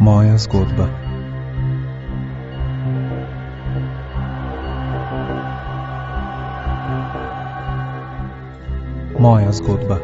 Moja zgodba. Moja zgodba.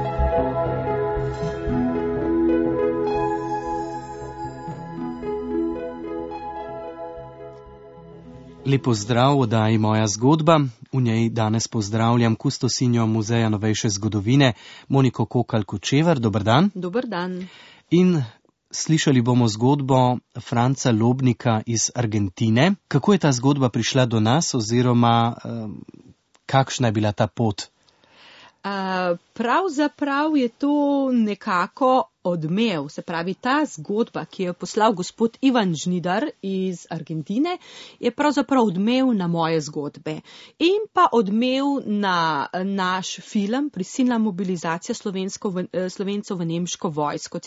Lep pozdrav v oddaji Moja zgodba. V njej danes pozdravljam kustosinjo Muzeja novejše zgodovine Moniko Kokalj-Kočevar. Dober dan. Dober dan. In slišali bomo zgodbo Franca Lobnika iz Argentine. Kako je ta zgodba prišla do nas oziroma kakšna je bila ta pot? Pravzaprav je to nekako odmev, se pravi ta zgodba, ki jo je poslal gospod Ivan Žnidar iz Argentine, je pravzaprav odmev na moje zgodbe in pa odmev na naš film Prisilna mobilizacija Slovencev v nemško vojsko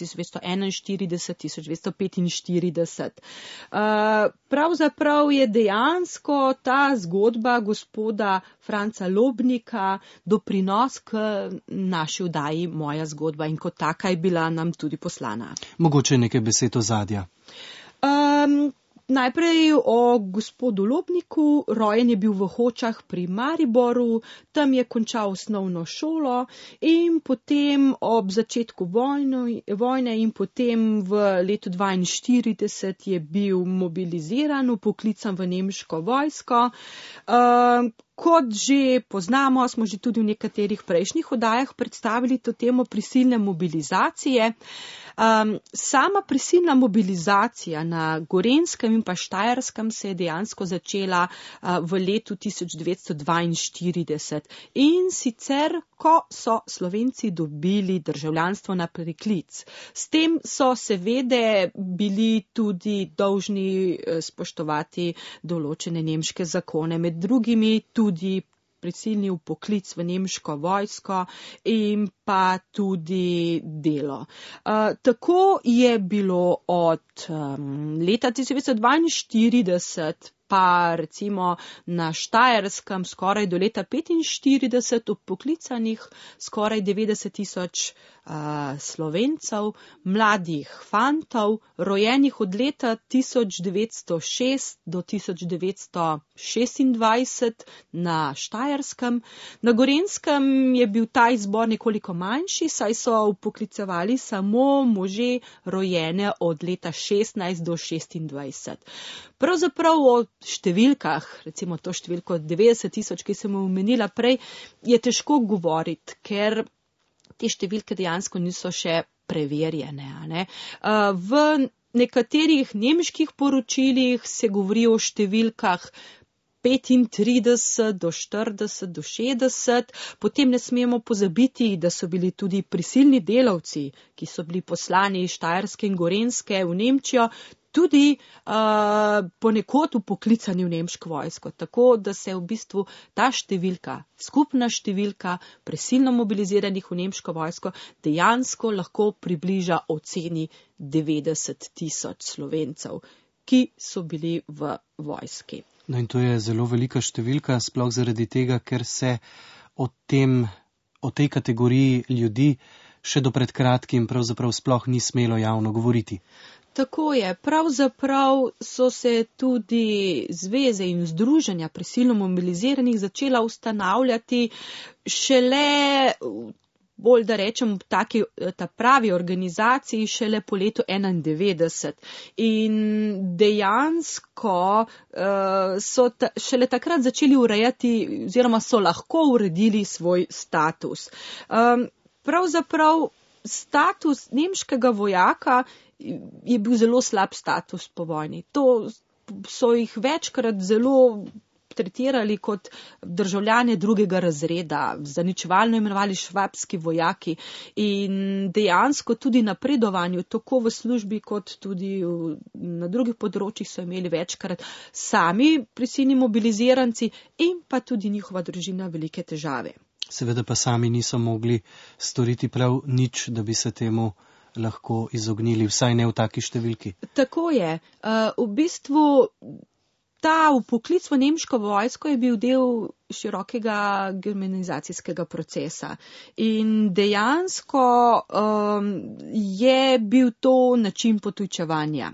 1941-1945. Pravzaprav je dejansko ta zgodba gospoda Franca Lobnika doprinos k naši oddaji Moja zgodba in kot taka je bila nam tudi poslana. Mogoče nekaj besed ozadja. Najprej o gospodu Lobniku. Rojen je bil v Hočah pri Mariboru, tam je končal osnovno šolo in potem ob začetku vojne in potem v letu 1942 je bil mobiliziran, vpoklican v nemško vojsko. Kot že poznamo, smo že tudi v nekaterih prejšnjih oddajah predstavili to temo prisilne mobilizacije. Sama prisilna mobilizacija na Gorenjskem in pa Štajerskem se je dejansko začela v letu 1942 in sicer, ko so Slovenci dobili državljanstvo na preklic. S tem so seveda bili tudi dolžni spoštovati določene nemške zakone, med drugimi tudi prisilni vpoklic v nemško vojsko in pa tudi delo. Tako je bilo od leta 1942 pa recimo na Štajerskem skoraj do leta 1945 vpoklicanih skoraj 90,000 Slovencev, mladih fantov, rojenih od leta 1906 do 1926 na Štajerskem. Na Gorenjskem je bil ta izbor nekoliko manjši, saj so vpoklicevali samo može rojene od leta 16 do 26. Pravzaprav o številkah, recimo to številko 90,000, ki sem omenila prej, je težko govoriti, ker te številke dejansko niso še preverjene. V nekaterih nemških poročilih se govori o številkah 35 do 40 do 60, potem ne smemo pozabiti, da so bili tudi prisilni delavci, ki so bili poslani iz Štajerske in Gorenjske v Nemčijo, tudi ponekod vpoklicani v nemško vojsko, tako da se v bistvu ta številka, skupna številka prisilno mobiliziranih v nemško vojsko dejansko lahko približa oceni 90,000 Slovencev, ki so bili v vojski. No in to je zelo velika številka, sploh zaradi tega, ker se o tej kategoriji ljudi še do pred kratkim pravzaprav sploh ni smelo javno govoriti. Tako je, pravzaprav so se tudi zveze in združenja prisilno mobiliziranih začela ustanavljati šele, bolj da rečem, ta pravi organizaciji šele po letu 1991. In dejansko so šele takrat začeli urejati oziroma so lahko uredili svoj status. Pravzaprav status nemškega vojaka je bil zelo slab status po vojni. To so jih večkrat zelo tretirali kot državljane drugega razreda, zaničevalno imenovali švabski vojaki in dejansko tudi napredovanju, tako v službi kot tudi na drugih področjih so imeli večkrat sami prisilni mobiliziranci in pa tudi njihova družina velike težave. Seveda pa sami niso mogli storiti prav nič, da bi se temu lahko izognili, vsaj ne v taki številki. Tako je. V bistvu ta vpoklic v nemško vojsko je bil del širokega germanizacijskega procesa in dejansko je bil to način potujčevanja.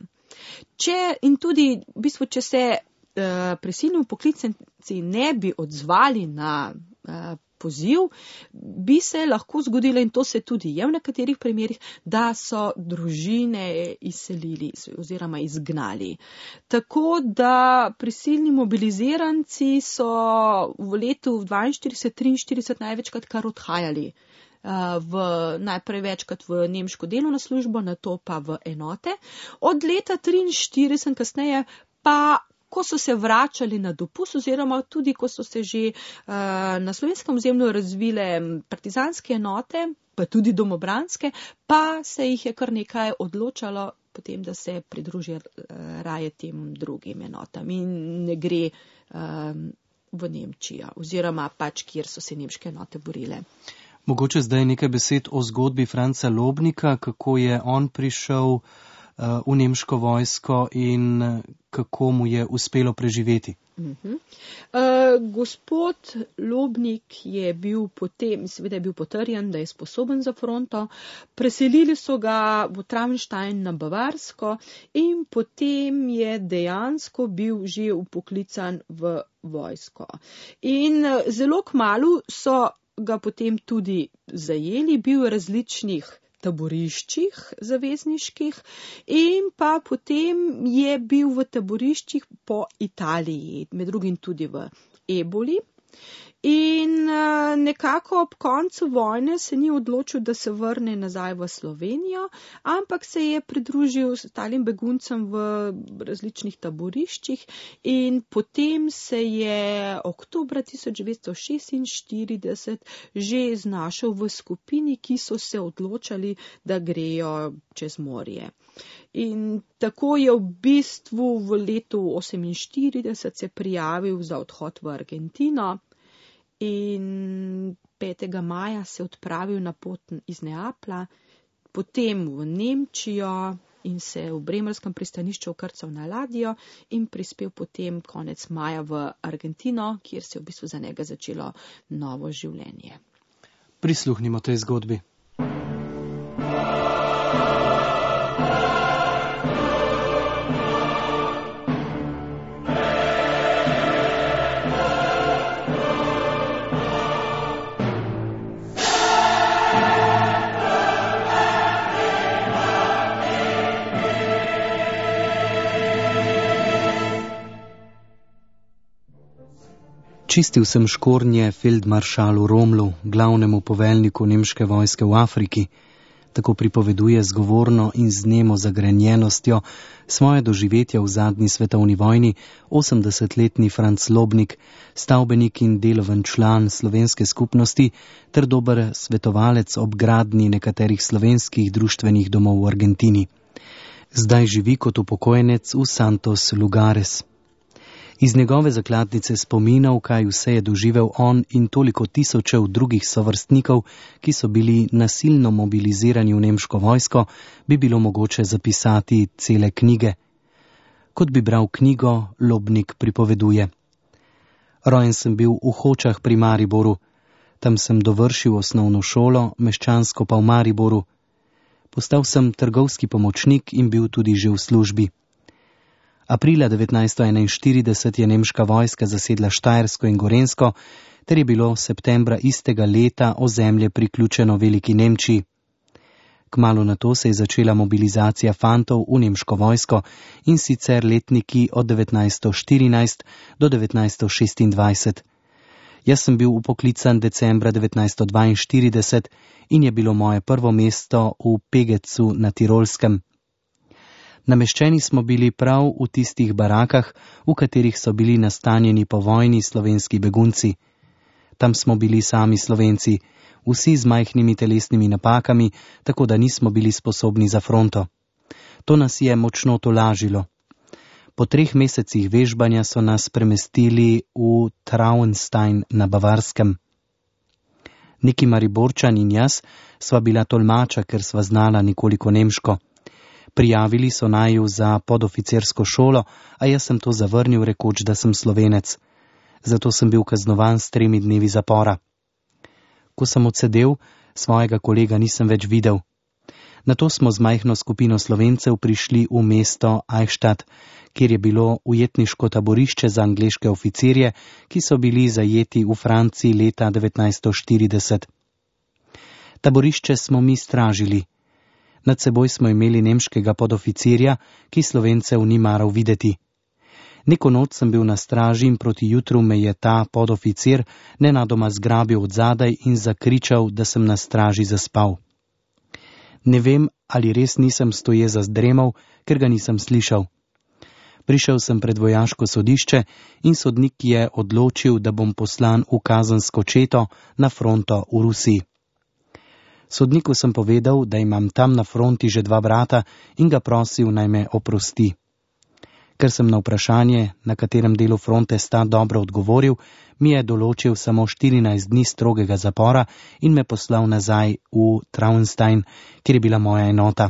Če se prisilni vpoklicanci ne bi odzvali na poziv, bi se lahko zgodilo, in to se tudi je v nekaterih primerih, da so družine izselili oziroma izgnali. Tako da prisilni mobiliziranci so v letu 42-43 največkrat kar odhajali. Najprej večkrat v nemško delovno službo, nato pa v enote. Od leta 43 kasneje pa, ko so se vračali na dopust oziroma tudi, ko so se že na slovenskem ozemlju razvile partizanske enote, pa tudi domobranske, pa se jih je kar nekaj odločalo potem, da se pridružijo raje tem drugim enotam in ne gre v Nemčijo oziroma pač, kjer so se nemške enote borile. Mogoče zdaj nekaj besed o zgodbi Franca Lobnika, kako je on prišel v nemško vojsko in kako mu je uspelo preživeti. Gospod Lobnik je bil potem, seveda je bil potrjen, da je sposoben za fronto. Preselili so ga v Traunstein na Bavarsko in potem je dejansko bil že vpoklican v vojsko. In zelo kmalu so ga potem tudi zajeli, bil v različnih taboriščih zavezniških in pa potem je bil v taboriščih po Italiji, med drugim tudi v Eboli. In nekako ob koncu vojne se ni odločil, da se vrne nazaj v Slovenijo, ampak se je pridružil ostalim beguncem v različnih taboriščih in potem se je oktobra 1946 že znašel v skupini, ki so se odločali, da grejo čez morje. In tako je v bistvu v letu 1948 se prijavil za odhod v Argentino. In 5. maja se odpravil na pot iz Neaplja, potem v Nemčijo in se v bremeljskem pristanišču vkrcal na ladjo in prispel potem konec maja v Argentino, kjer se je v bistvu za njega začelo novo življenje. Prisluhnimo tej zgodbi. Čistil sem škornje feldmaršalu Romlu, glavnemu poveljniku nemške vojske v Afriki, tako pripoveduje zgovorno in z nemo zagrenjenostjo svoje doživetja v zadnji svetovni vojni 80-letni Franc Lobnik, stavbenik in deloven član slovenske skupnosti ter dober svetovalec ob gradnji nekaterih slovenskih društvenih domov v Argentini. Zdaj živi kot upokojenec v Santos Lugares. Iz njegove zakladnice spominov, kaj vse je doživel on in toliko tisočev drugih sovrstnikov, ki so bili nasilno mobilizirani v nemško vojsko, bi bilo mogoče zapisati cele knjige. Kot bi bral knjigo, Lobnik pripoveduje. Rojen sem bil v Hočah pri Mariboru. Tam sem dovršil osnovno šolo, meščansko pa v Mariboru. Postal sem trgovski pomočnik in bil tudi že v službi. Aprila 1941 je nemška vojska zasedla Štajersko in Gorenjsko, ter je bilo septembra istega leta ozemlje priključeno Veliki Nemčiji. Kmalu nato se je začela mobilizacija fantov v nemško vojsko in sicer letniki od 1914 do 1926. Jaz sem bil upoklican decembra 1942 in je bilo moje prvo mesto v Pegecu na Tirolskem. Nameščeni smo bili prav v tistih barakah, v katerih so bili nastanjeni po vojni slovenski begunci. Tam smo bili sami Slovenci, vsi z majhnimi telesnimi napakami, tako da nismo bili sposobni za fronto. To nas je močno tolažilo. Po 3 mesecih vežbanja so nas premestili v Traunstein na Bavarskem. Neki Mariborčan in jaz sva bila tolmača, ker sva znala nekoliko nemško. Prijavili so naju za podoficirsko šolo, a jaz sem to zavrnil, rekoč, da sem Slovenec. Zato sem bil kaznovan s 3 dnevi zapora. Ko sem odsedel, svojega kolega nisem več videl. Nato smo z majhno skupino Slovencev prišli v mesto Eichstätt, kjer je bilo ujetniško taborišče za angleške oficirje, ki so bili zajeti v Franciji leta 1940. Taborišče smo mi stražili. Nad seboj smo imeli nemškega podoficirja, ki Slovencev ni maral videti. Neko noč sem bil na straži in proti jutru me je ta podoficir nenadoma zgrabil od zadaj in zakričal, da sem na straži zaspal. Ne vem, ali res nisem stoje zazdremal, ker ga nisem slišal. Prišel sem pred vojaško sodišče in sodnik je odločil, da bom poslan v kazensko četo na fronto v Rusiji. Sodniku sem povedal, da imam tam na fronti že 2 brata in ga prosil, naj me oprosti. Ker sem na vprašanje, na katerem delu fronte sta, dobro odgovoril, mi je določil samo 14 dni strogega zapora in me poslal nazaj v Traunstein, kjer je bila moja enota.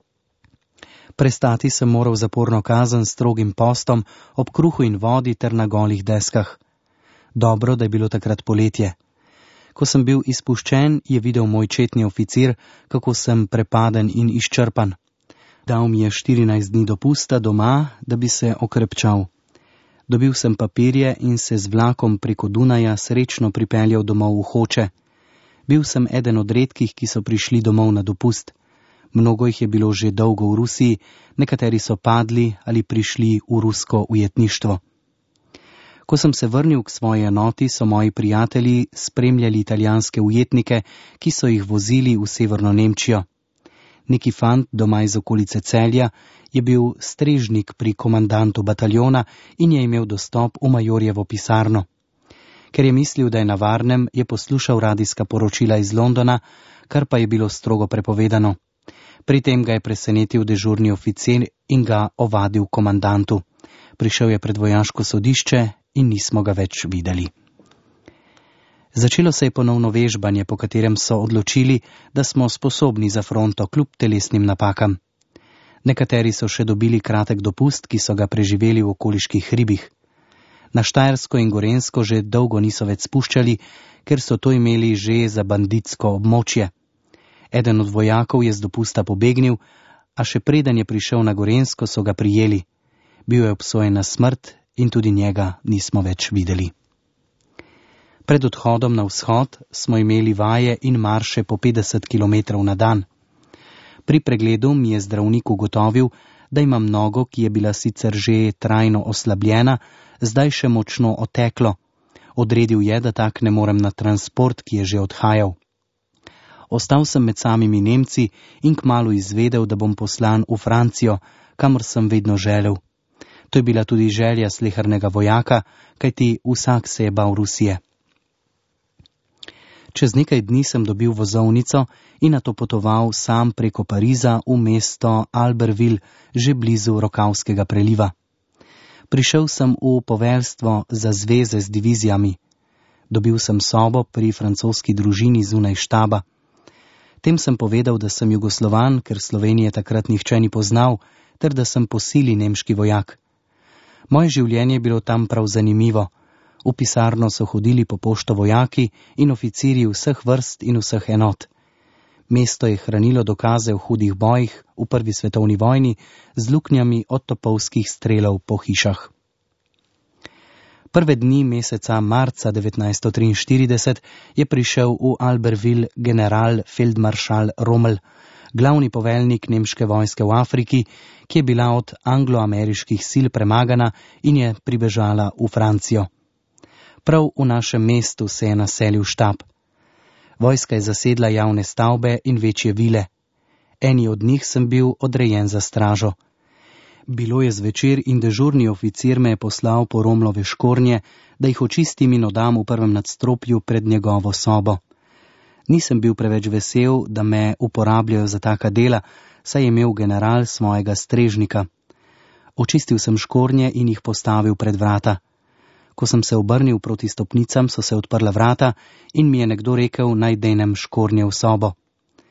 Prestati sem moral zaporno kazen s strogim postom, ob kruhu in vodi ter na golih deskah. Dobro, da je bilo takrat poletje. Ko sem bil izpuščen, je videl moj četni oficir, kako sem prepaden in izčrpan. Dal mi je 14 dni dopusta doma, da bi se okrepčal. Dobil sem papirje in se z vlakom preko Dunaja srečno pripeljal domov v Hoče. Bil sem eden od redkih, ki so prišli domov na dopust. Mnogo jih je bilo že dolgo v Rusiji, nekateri so padli ali prišli v rusko ujetništvo. Ko sem se vrnil k svoji enoti, so moji prijatelji spremljali italijanske ujetnike, ki so jih vozili v severno Nemčijo. Neki fant doma iz okolice Celja je bil strežnik pri komandantu bataljona in je imel dostop v majorjevo pisarno. Ker je mislil, da je na varnem, je poslušal radijska poročila iz Londona, kar pa je bilo strogo prepovedano. Pri tem ga je presenetil dežurni oficir in ga ovadil komandantu. Prišel je pred vojaško sodišče in nismo ga več videli. Začelo se je ponovno vežbanje, po katerem so odločili, da smo sposobni za fronto kljub telesnim napakam. Nekateri so še dobili kratek dopust, ki so ga preživeli v okoliških hribih. Na Štajersko in Gorenjsko že dolgo niso več spuščali, ker so to imeli že za banditsko območje. Eden od vojakov je z dopusta pobegnil, a še preden je prišel na Gorenjsko, so ga prijeli. Bil je obsojen na smrt in tudi njega nismo več videli. Pred odhodom na vzhod smo imeli vaje in marše po 50 km na dan. Pri pregledu mi je zdravnik ugotovil, da imam nogo, ki je bila sicer že trajno oslabljena, zdaj še močno oteklo. Odredil je, da tak ne morem na transport, ki je že odhajal. Ostal sem med samimi Nemci in kmalu izvedel, da bom poslan v Francijo, kamor sem vedno želel. To je bila tudi želja slehernega vojaka, kajti vsak se je bal Rusije. Čez nekaj dni sem dobil vozovnico in nato potoval sam preko Pariza v mesto Albertville, že blizu Rokavskega preliva. Prišel sem v poveljstvo za zveze z divizijami. Dobil sem sobo pri francoski družini zunaj štaba. Tem sem povedal, da sem Jugoslovan, ker Slovenije takrat nihče ni poznal, ter da sem po sili nemški vojak. Moje življenje je bilo tam prav zanimivo. V pisarno so hodili po pošto vojaki in oficirji vseh vrst in vseh enot. Mesto je hranilo dokaze o hudih bojih v prvi svetovni vojni z luknjami od topovskih strelov po hišah. Prve dni meseca marca 1943 je prišel v Albertville general feldmaršal Rommel, glavni poveljnik nemške vojske v Afriki, ki je bila od anglo-ameriških sil premagana in je pribežala v Francijo. Prav v našem mestu se je naselil štab. Vojska je zasedla javne stavbe in večje vile. Eni od njih sem bil odrejen za stražo. Bilo je zvečer in dežurni oficir me je poslal po Romlove škornje, da jih očistim in oddam v prvem nadstropju pred njegovo sobo. Nisem bil preveč vesel, da me uporabljajo za taka dela, saj je imel general svojega strežnika. Očistil sem škornje in jih postavil pred vrata. Ko sem se obrnil proti stopnicam, so se odprla vrata in mi je nekdo rekel, naj denem škornje v sobo.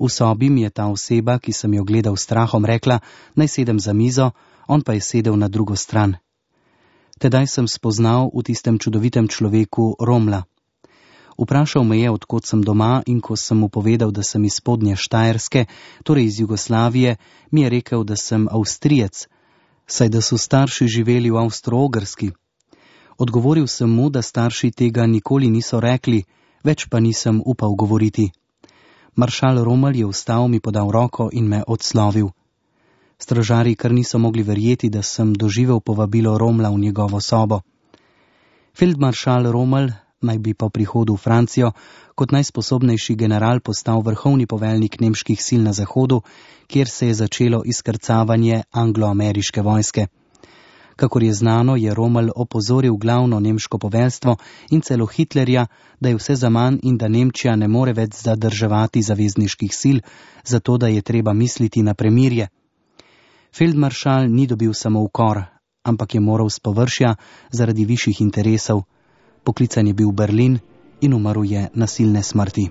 V sobi mi je ta oseba, ki sem jo gledal s strahom, rekla, naj sedem za mizo, on pa je sedel na drugo stran. Tedaj sem spoznal v tistem čudovitem človeku Romla. Vprašal me je, odkot sem doma, in ko sem mu povedal, da sem iz spodnje Štajerske, torej iz Jugoslavije, mi je rekel, da sem Avstrijec, saj da so starši živeli v Avstro-Ogrski. Odgovoril sem mu, da starši tega nikoli niso rekli, več pa nisem upal govoriti. Maršal Romelj je vstal, mi podal roko in me odslovil. Stražarji kar niso mogli verjeti, da sem doživel povabilo Romla v njegovo sobo. Feldmaršal Romelj naj bi po prihodu v Francijo kot najsposobnejši general postal vrhovni poveljnik nemških sil na zahodu, kjer se je začelo izkrcavanje anglo-ameriške vojske. Kakor je znano, je Romelj opozoril glavno nemško poveljstvo in celo Hitlerja, da je vse zaman in da Nemčija ne more več zadrževati zavezniških sil, zato da je treba misliti na premirje. Feldmaršal ni dobil samo ukor, ampak je moral s površja zaradi višjih interesov. Poklican je bil v Berlin in umrl je nasilne smrti.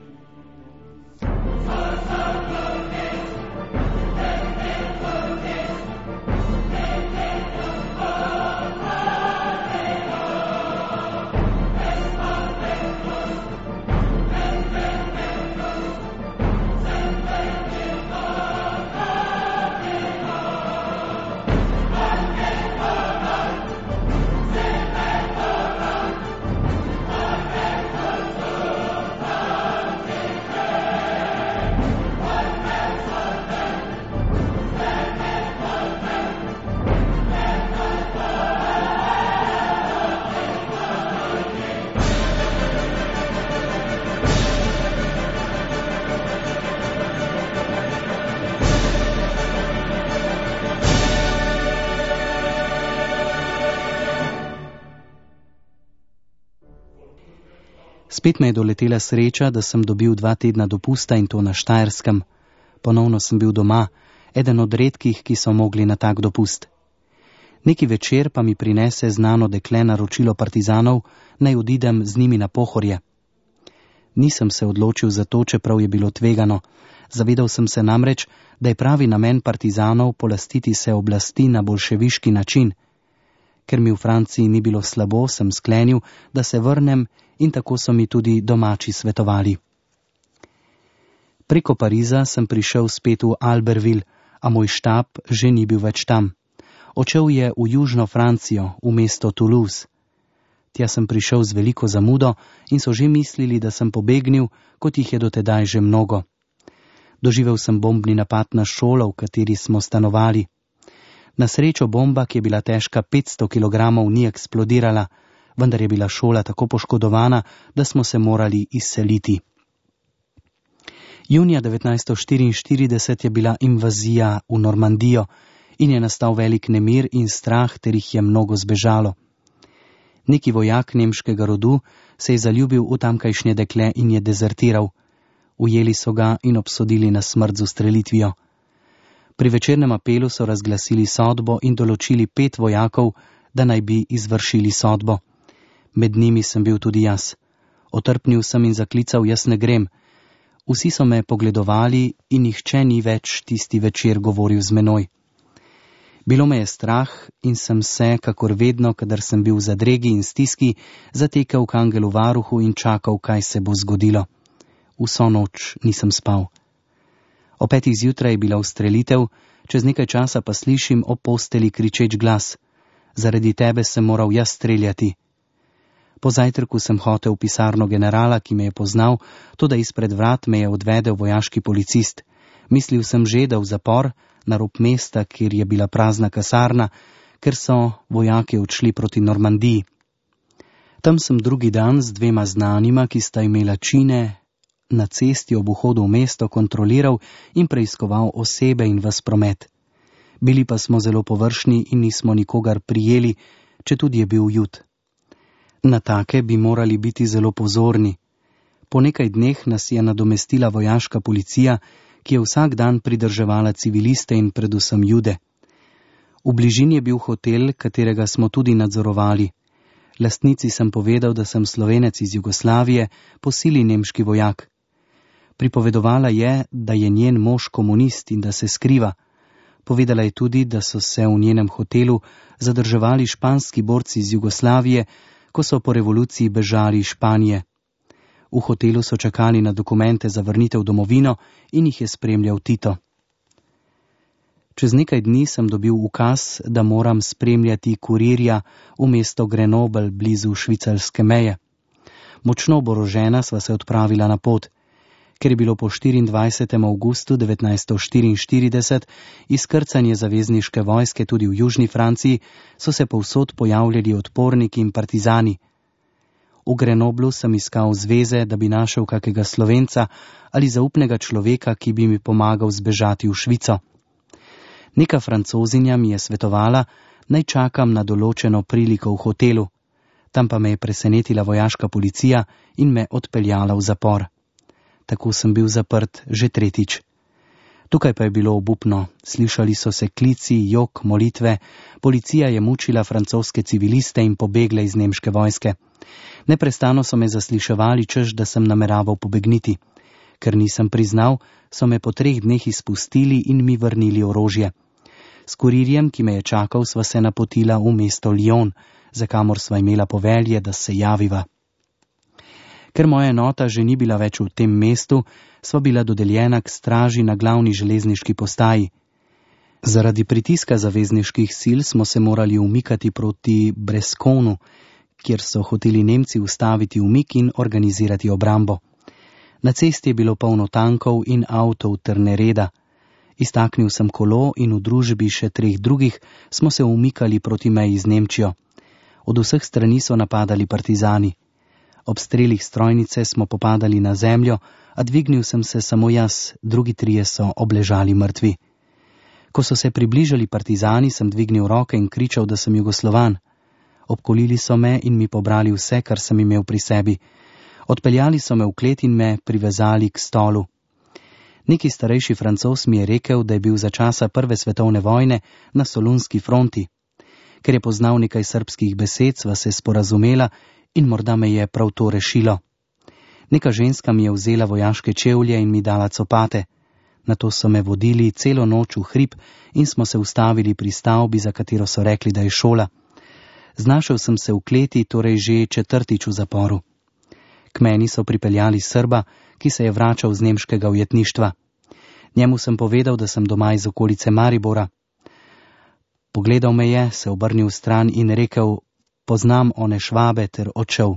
Spet me je doletela sreča, da sem dobil 2 tedna dopusta in to na Štajerskem. Ponovno sem bil doma, eden od redkih, ki so mogli na tak dopust. Neki večer pa mi prinese znano dekle naročilo partizanov, naj odidem z njimi na Pohorje. Nisem se odločil za to, čeprav je bilo tvegano. Zavedal sem se namreč, da je pravi namen partizanov polastiti se oblasti na boljševiški način. Ker mi v Franciji ni bilo slabo, sem sklenil, da se vrnem in tako so mi tudi domači svetovali. Preko Pariza sem prišel spet v Albertville, a moj štab že ni bil več tam. Odšel je v južno Francijo, v mesto Toulouse. Tja sem prišel z veliko zamudo in so že mislili, da sem pobegnil, kot jih je dotedaj že mnogo. Doživel sem bombni napad na šolo, v kateri smo stanovali. Na srečo bomba, ki je bila težka 500 kg, ni eksplodirala, vendar je bila šola tako poškodovana, da smo se morali izseliti. Junija 1944 je bila invazija v Normandijo in je nastal velik nemir in strah, ter jih je mnogo zbežalo. Neki vojak nemškega rodu se je zaljubil v tamkajšnje dekle in je dezertiral. Ujeli so ga in obsodili na smrt z ustrelitvijo. Pri večernem apelu so razglasili sodbo in določili 5 vojakov, da naj bi izvršili sodbo. Med njimi sem bil tudi jaz. Otrpnil sem in zaklical, jaz ne grem. Vsi so me pogledovali in nihče ni več tisti večer govoril z menoj. Bilo me je strah in sem se, kakor vedno, kadar sem bil v zadregi in stiski, zatekel k angelu varuhu in čakal, kaj se bo zgodilo. Vso noč nisem spal. O 5 zjutraj je bila ustrelitev, čez nekaj časa pa slišim ob posteli kričeč glas. Zaradi tebe sem moral jaz streljati. Po zajtrku sem hotel v pisarno generala, ki me je poznal, toda izpred vrat me je odvedel vojaški policist. Mislil sem že, da v zapor, na rob mesta, kjer je bila prazna kasarna, ker so vojaki odšli proti Normandiji. Tam sem drugi dan z 2 znanima, ki sta imela čine, na cesti ob vhodu v mesto kontroliral in preiskoval osebe in ves promet. Bili pa smo zelo površni in nismo nikogar prijeli, četudi je bil jud. Na take bi morali biti zelo pozorni. Po nekaj dneh nas je nadomestila vojaška policija, ki je vsak dan pridrževala civiliste in predvsem Jude. V bližini je bil hotel, katerega smo tudi nadzorovali. Lastnici sem povedal, da sem Slovenec iz Jugoslavije, po sili nemški vojak. Pripovedovala je, da je njen mož komunist in da se skriva. Povedala je tudi, da so se v njenem hotelu zadrževali španski borci iz Jugoslavije, ko so po revoluciji bežali iz Španije. V hotelu so čakali na dokumente za vrnitev v domovino in jih je spremljal Tito. Čez nekaj dni sem dobil ukaz, da moram spremljati kurirja v mesto Grenoble blizu švicarske meje. Močno oborožena sva se odpravila na pot. Ker je bilo po 24. avgustu 1944 izkrcanje zavezniške vojske tudi v južni Franciji, so se povsod pojavljali odporniki in partizani. V Grenoblu sem iskal zveze, da bi našel kakega Slovenca ali zaupnega človeka, ki bi mi pomagal zbežati v Švico. Neka Francozinja mi je svetovala, naj čakam na določeno priliko v hotelu. Tam pa me je presenetila vojaška policija in me odpeljala v zapor. Tako sem bil zaprt že tretjič. Tukaj pa je bilo obupno. Slišali so se klici, jok, molitve. Policija je mučila francoske civiliste in pobegle iz nemške vojske. Neprestano so me zasliševali, češ da sem nameraval pobegniti. Ker nisem priznal, so me po 3 dneh izpustili in mi vrnili orožje. S kurirjem, ki me je čakal, sva se napotila v mesto Lyon, za kamor sva imela povelje, da se javiva. Ker moja enota že ni bila več v tem mestu, sva bila dodeljena k straži na glavni železniški postaji. Zaradi pritiska zavezniških sil smo se morali umikati proti Breskonu, kjer so hoteli Nemci ustaviti umik in organizirati obrambo. Na cesti je bilo polno tankov in avtov ter nereda. Iztaknil sem kolo in v družbi še 3 drugih smo se umikali proti meji z Nemčijo. Od vseh strani so napadali partizani. Ob strelih strojnice smo popadali na zemljo, a dvignil sem se samo jaz, drugi 3 so obležali mrtvi. Ko so se približali partizani, sem dvignil roke in kričal, da sem Jugoslovan. Obkolili so me in mi pobrali vse, kar sem imel pri sebi. Odpeljali so me v klet in me privezali k stolu. Neki starejši Francoz mi je rekel, da je bil za časa Prve svetovne vojne na Solunski fronti. Ker je poznal nekaj srbskih besed, sva se sporazumela in morda me je prav to rešilo. Neka ženska mi je vzela vojaške čevlje in mi dala copate. Nato so me vodili celo noč v hrib in smo se ustavili pri stavbi, za katero so rekli, da je šola. Znašel sem se v kleti, torej že 4. v zaporu. K meni so pripeljali Srba, ki se je vračal z nemškega ujetništva. Njemu sem povedal, da sem doma iz okolice Maribora. Pogledal me je, se obrnil stran in rekel, poznam one Švabe ter odšel.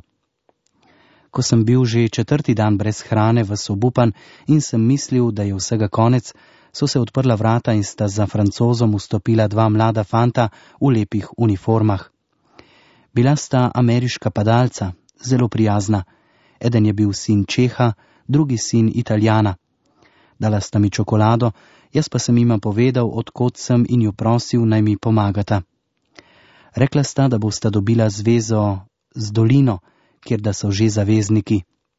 Ko sem bil že 4. dan brez hrane, vas obupan in sem mislil, da je vsega konec, so se odprla vrata in sta za Francozom vstopila 2 mlada fanta v lepih uniformah. Bila sta ameriška padalca, zelo prijazna. Eden je bil sin Čeha, drugi sin Italijana. Dala sta mi čokolado, jaz pa sem jima povedal, odkot sem in jo prosil, naj mi pomagata. Rekla sta, da bosta dobila zvezo z dolino, kjer da so že zavezniki.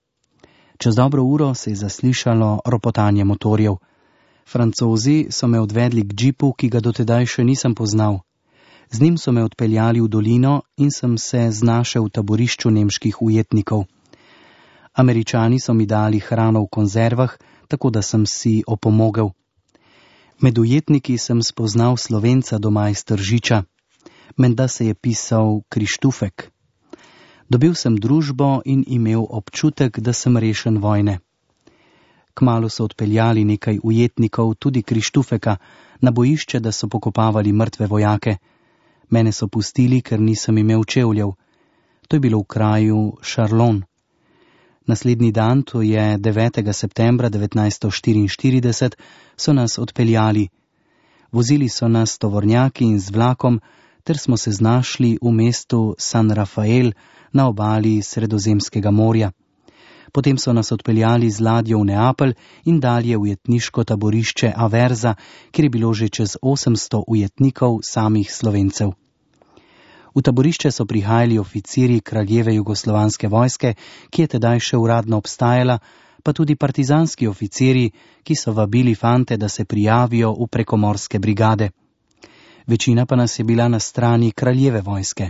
Čez dobro uro se je zaslišalo ropotanje motorjev. Francozi so me odvedli k džipu, ki ga dotedaj še nisem poznal. Z njim so me odpeljali v dolino in sem se znašel v taborišču nemških ujetnikov. Američani so mi dali hrano v konzervah, tako da sem si opomogel. Med ujetniki sem spoznal Slovenca doma iz Tržiča. Menda se je pisal Krištufek. Dobil sem družbo in imel občutek, da sem rešen vojne. Kmalu so odpeljali nekaj ujetnikov, tudi Krištufeka, na bojišče, da so pokopavali mrtve vojake. Mene so pustili, ker nisem imel čevljev. To je bilo v kraju Šarlon. Naslednji dan, to je 9. septembra 1944, so nas odpeljali. Vozili so nas tovornjaki in z vlakom, ter smo se znašli v mestu San Rafael na obali Sredozemskega morja. Potem so nas odpeljali z ladjo v Neapelj in dalje v ujetniško taborišče Averza, kjer je bilo že čez 800 ujetnikov samih Slovencev. V taborišče so prihajali oficiri kraljeve jugoslovanske vojske, ki je tedaj še uradno obstajala, pa tudi partizanski oficiri, ki so vabili fante, da se prijavijo v prekomorske brigade. Večina pa nas je bila na strani kraljeve vojske.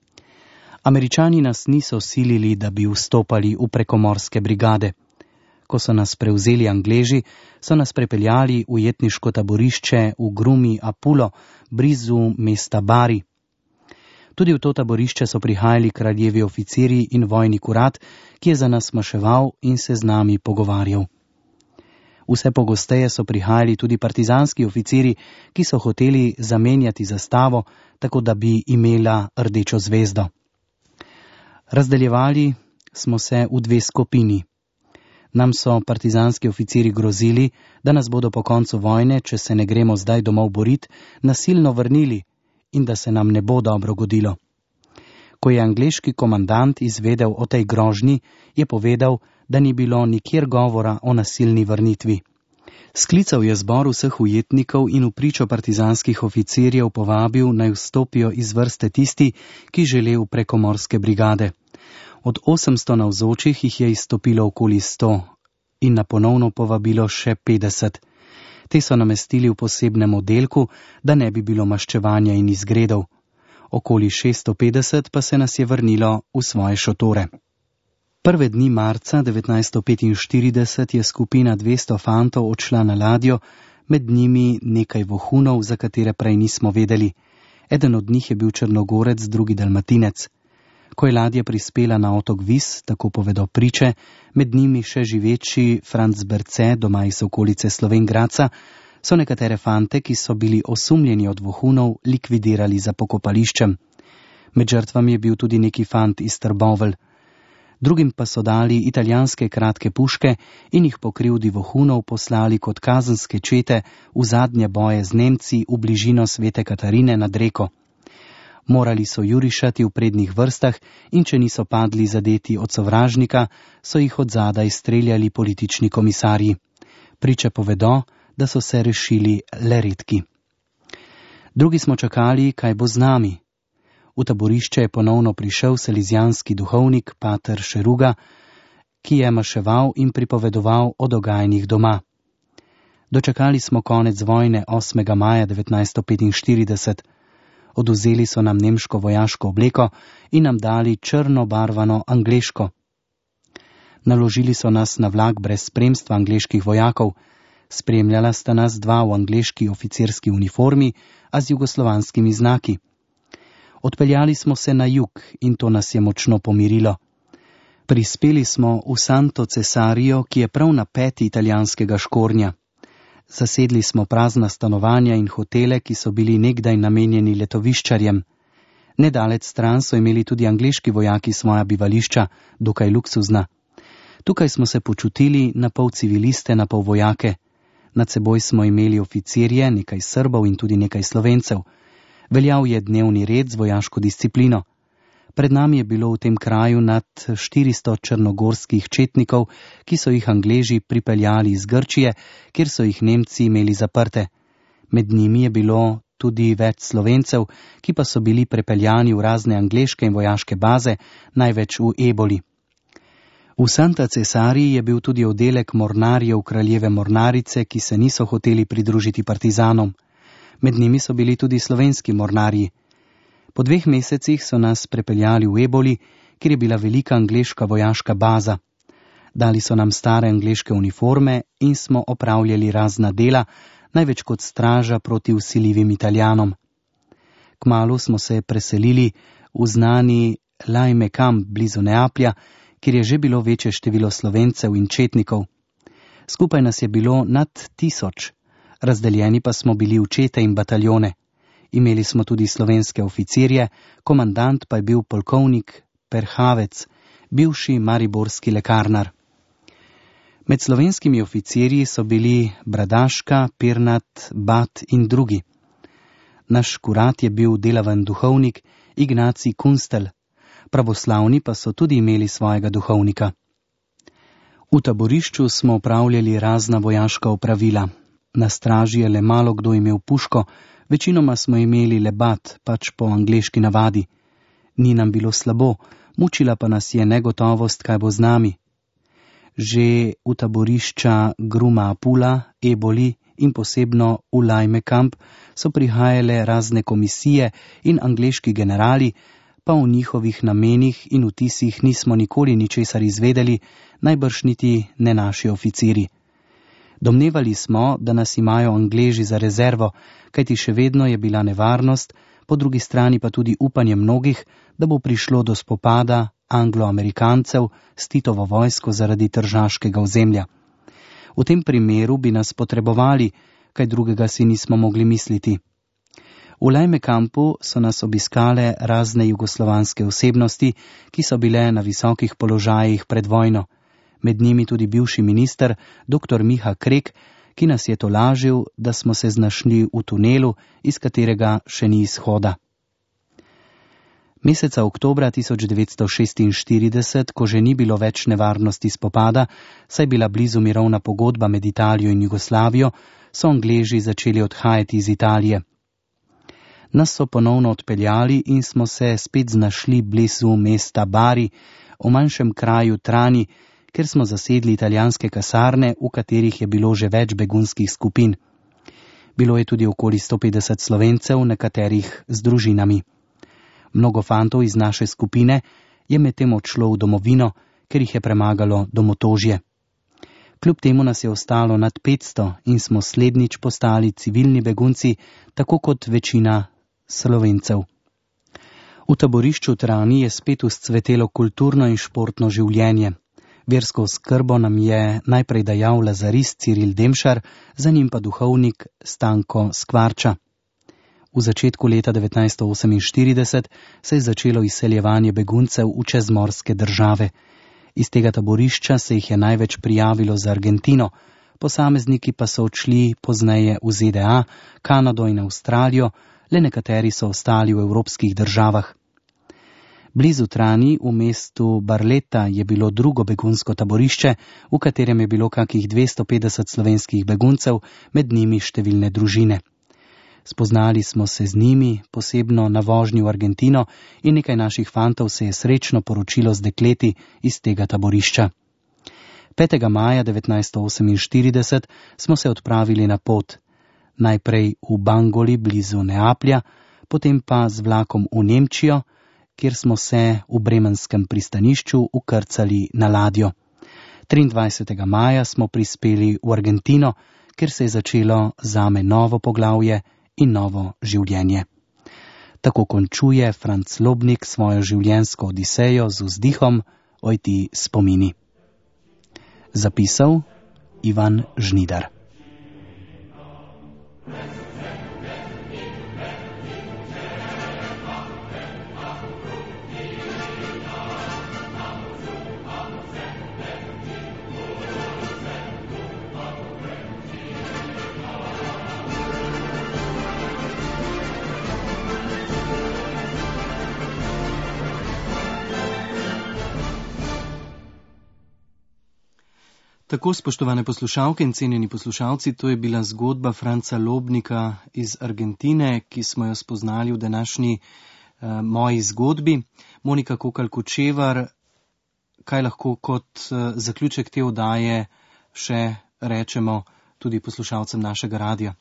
Američani nas niso silili, da bi vstopali v prekomorske brigade. Ko so nas prevzeli Angleži, so nas prepeljali v jetniško taborišče v Grumi Apulo, blizu mesta Bari. Tudi v to taborišče so prihajali kraljevi oficirji in vojni kurat, ki je za nas maševal in se z nami pogovarjal. Vse pogosteje so prihajali tudi partizanski oficirji, ki so hoteli zamenjati zastavo, tako da bi imela rdečo zvezdo. Razdeljevali smo se v dve skupini. Nam so partizanski oficirji grozili, da nas bodo po koncu vojne, če se ne gremo zdaj domov borit, nasilno vrnili in da se nam ne bo dobro godilo. Ko je angleški komandant izvedel o tej grožnji, je povedal, da ni bilo nikjer govora o nasilni vrnitvi. Sklical je zbor vseh ujetnikov in v pričo partizanskih oficirjev povabil, naj vstopijo iz vrste tisti, ki žele v prekomorske brigade. Od 800 navzočih jih je izstopilo okoli 100 in na ponovno povabilo še 50. Te so namestili v posebnem oddelku, da ne bi bilo maščevanja in izgredov. Okoli 650 pa se nas je vrnilo v svoje šotore. Prve dni marca 1945 je skupina 200 fantov odšla na ladjo, med njimi nekaj vohunov, za katere prej nismo vedeli. Eden od njih je bil Črnogorec, drugi Dalmatinec. Ko je ladja prispela na otok Vis, tako povedo priče, med njimi še živeči Franc Berce, doma iz okolice Slovenj Gradca, so nekatere fante, ki so bili osumljeni od vohunov, likvidirali za pokopališčem. Med žrtvami je bil tudi neki fant iz Trbovelj. Drugim pa so dali italijanske kratke puške in jih po krivdi vohunov poslali kot kazenske čete v zadnje boje z Nemci v bližino Svete Katarine nad Reko. Morali so jurišati v prednjih vrstah in če niso padli zadeti od sovražnika, so jih od zadaj streljali politični komisarji. Priče povedo, da so se rešili le redki. Drugi smo čakali, kaj bo z nami. V taborišče je ponovno prišel salizijanski duhovnik pater Šeruga, ki je maševal in pripovedoval o dogajanjih doma. Dočakali smo konec vojne 8. maja 1945. Odvzeli so nam nemško vojaško obleko in nam dali črno barvano angleško. Naložili so nas na vlak brez spremstva angleških vojakov. Spremljala sta nas dva v angleški oficirski uniformi, a z jugoslovanskimi znaki. Odpeljali smo se na jug in to nas je močno pomirilo. Prispeli smo v Santo Cesarijo, ki je prav na peti italijanskega Škornja. Zasedli smo prazna stanovanja in hotele, ki so bili nekdaj namenjeni letoviščarjem. Nedalec stran so imeli tudi angleški vojaki svoja bivališča, dokaj luksuzna. Tukaj smo se počutili na pol civiliste, na pol vojake. Nad seboj smo imeli oficirje, nekaj Srbov in tudi nekaj Slovencev. Veljal je dnevni red z vojaško disciplino. Pred nami je bilo v tem kraju nad 400 črnogorskih četnikov, ki so jih Angleži pripeljali iz Grčije, kjer so jih Nemci imeli zaprte. Med njimi je bilo tudi več Slovencev, ki pa so bili prepeljani v razne angleške in vojaške baze, največ v Eboli. V Santa Cesariji je bil tudi oddelek mornarjev kraljeve mornarice, ki se niso hoteli pridružiti partizanom. Med njimi so bili tudi slovenski mornarji. Po 2 mesecih so nas prepeljali v Eboli, kjer je bila velika angleška vojaška baza. Dali so nam stare angleške uniforme in smo opravljali razna dela, največ kot straža proti vsiljivim Italijanom. Kmalu smo se preselili v znani Laime Camp blizu Neaplja, kjer je že bilo večje število Slovencev in četnikov. Skupaj nas je bilo nad 1000, razdeljeni pa smo bili v čete in bataljone. Imeli smo tudi slovenske oficirje, komandant pa je bil polkovnik Perhavec, bivši mariborski lekarnar. Med slovenskimi oficirji so bili Bradaška, Pirnat, Bat in drugi. Naš kurat je bil delaven duhovnik Ignacij Kunstel, pravoslavni pa so tudi imeli svojega duhovnika. V taborišču smo opravljali razna vojaška opravila. Na straži je le malo kdo imel puško, večinoma smo imeli le bat, pač po angleški navadi. Ni nam bilo slabo, mučila pa nas je negotovost, kaj bo z nami. Že v taborišča Gruma Apula, Eboli in posebno v Laime Camp so prihajale razne komisije in angleški generali, pa o njihovih namenih in vtisih nismo nikoli ničesar izvedeli, najbrž niti ne naši oficiri. Domnevali smo, da nas imajo Angleži za rezervo, kajti še vedno je bila nevarnost, po drugi strani pa tudi upanje mnogih, da bo prišlo do spopada Anglo-Amerikancev s Titovo vojsko zaradi tržaškega ozemlja. V tem primeru bi nas potrebovali, kaj drugega si nismo mogli misliti. V Lajme kampu so nas obiskale razne jugoslovanske osebnosti, ki so bile na visokih položajih pred vojno. Med njimi tudi bivši minister, dr. Miha Krek, ki nas je tolažil, da smo se znašli v tunelu, iz katerega še ni izhoda. Meseca oktobra 1946, ko že ni bilo več nevarnosti spopada, saj bila blizu mirovna pogodba med Italijo in Jugoslavijo, so Angleži začeli odhajati iz Italije. Nas so ponovno odpeljali in smo se spet znašli blizu mesta Bari, v manjšem kraju Trani, ker smo zasedli italijanske kasarne, v katerih je bilo že več begunskih skupin. Bilo je tudi okoli 150 Slovencev, nekaterih z družinami. Mnogo fantov iz naše skupine je medtem odšlo v domovino, ker jih je premagalo domotožje. Kljub temu nas je ostalo nad 500 in smo slednjič postali civilni begunci, tako kot večina Slovencev. V taborišču Trani je spet vzcvetelo kulturno in športno življenje. Versko skrbo nam je najprej dajal lazarist Ciril Demšar, za njim pa duhovnik Stanko Skvarča. V začetku leta 1948 se je začelo izseljevanje beguncev v čezmorske države. Iz tega taborišča se jih je največ prijavilo za Argentino, posamezniki pa so odšli pozneje v ZDA, Kanado in Avstralijo, le nekateri so ostali v evropskih državah. Blizu Trani, v mestu Barletta, je bilo drugo begunsko taborišče, v katerem je bilo kakih 250 slovenskih beguncev, med njimi številne družine. Spoznali smo se z njimi, posebno na vožnji v Argentino, in nekaj naših fantov se je srečno poročilo z dekleti iz tega taborišča. 5. maja 1948 smo se odpravili na pot, najprej v Bangoli blizu Neaplja, potem pa z vlakom v Nemčijo, kjer smo se v bremenskem pristanišču ukrcali na ladjo. 23. maja smo prispeli v Argentino, kjer se je začelo zame novo poglavje in novo življenje. Tako končuje Franc Lobnik svojo življenjsko odisejo z vzdihom: Oj ti spomini. Zapisal Ivan Žnidar. Tako, spoštovane poslušalke in cenjeni poslušalci, to je bila zgodba Franca Lobnika iz Argentine, ki smo jo spoznali v današnji moji zgodbi. Monika Kokalj-Kočevar, kaj lahko kot zaključek te oddaje še rečemo tudi poslušalcem našega radija?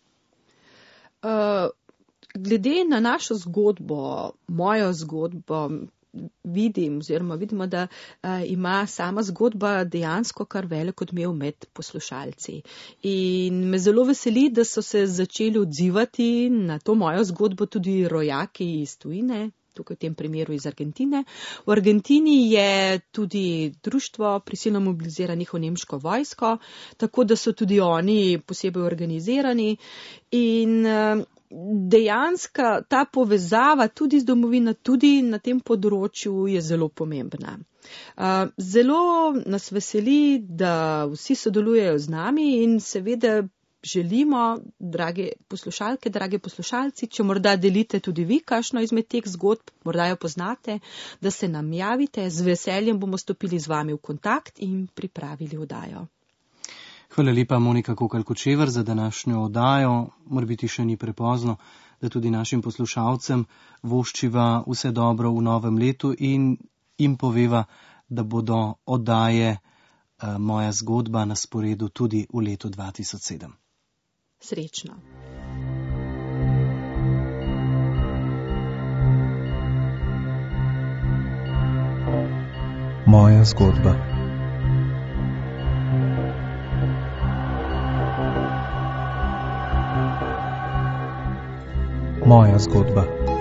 Glede na našo zgodbo, mojo zgodbo, vidimo, da ima sama zgodba dejansko kar velik odmev med poslušalci. In me zelo veseli, da so se začeli odzivati na to mojo zgodbo tudi rojaki iz tujine, tukaj v tem primeru iz Argentine. V Argentini je tudi društvo prisilno mobiliziranih v nemško vojsko, tako da so tudi oni posebej organizirani in dejansko ta povezava tudi z domovino, tudi na tem področju je zelo pomembna. Zelo nas veseli, da vsi sodelujejo z nami in seveda želimo, drage poslušalke, drage poslušalci, če morda delite tudi vi kakšno izmed teh zgodb, morda jo poznate, da se nam javite, z veseljem bomo stopili z vami v kontakt in pripravili oddajo. Hvala lepa, Monika Kokalj-Kočevar, za današnjo oddajo. Morbiti še ni prepozno, da tudi našim poslušalcem voščiva vse dobro v novem letu in jim poveva, da bodo oddaje Moja zgodba na sporedu tudi v letu 2007. Srečno. Moja zgodba. Moja zgodba.